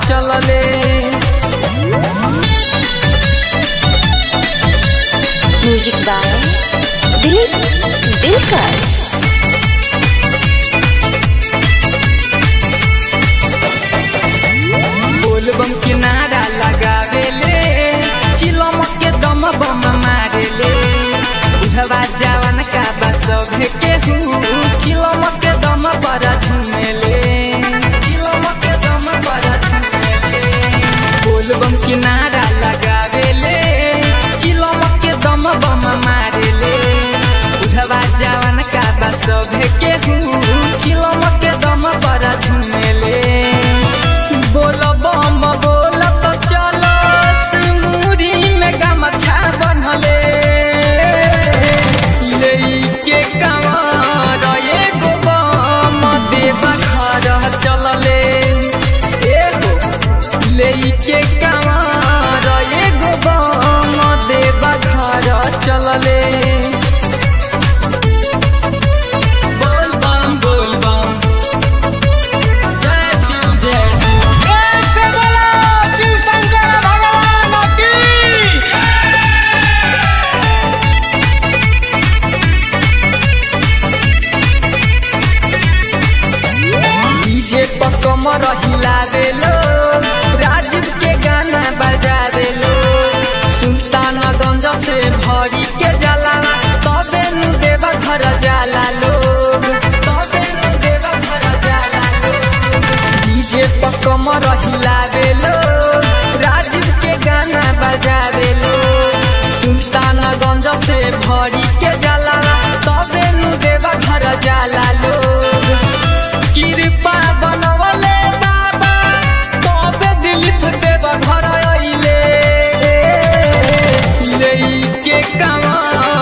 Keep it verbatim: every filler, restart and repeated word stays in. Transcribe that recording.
चलले। Music by Dilip दिलकश। बोलबम किनारा लगावेले चिलम के दम बम मारेले बुढ़वा जवान का बस केहू चिलम के दम पर झूमेले चिलम के दम पर झूमेले। बोलबम किनारा लगावेले चिलम के दम बम मारेले बुढ़वा जवान का बस केहू चिलम के दम पर झूमेले। बोल बम बोल तो चलो सिमुरी में गमछा बनले लेके कंवर एगो बम देवा घर चलले एगो लेके कंवर एगो बम देवा घर चलले। बोल बम बोल बम जय शिव जय शिव। डीजे पर कमर हिलावे लो राजीव के गाना बजावे लो सुल्तानगंज से भरी के जाला तबे नु देवा घर जाला लोग तबे नु देवा घर जाला लोग। डीजे पर कमर हिलावे लो राजीव के गाना बजावे लो सुल्तानगंज से भरी के जाला तबे नु देवा घर जाला लोग। कृपा बनवले बाबा तबे दिलीप देवा घर अइले लेके कंवर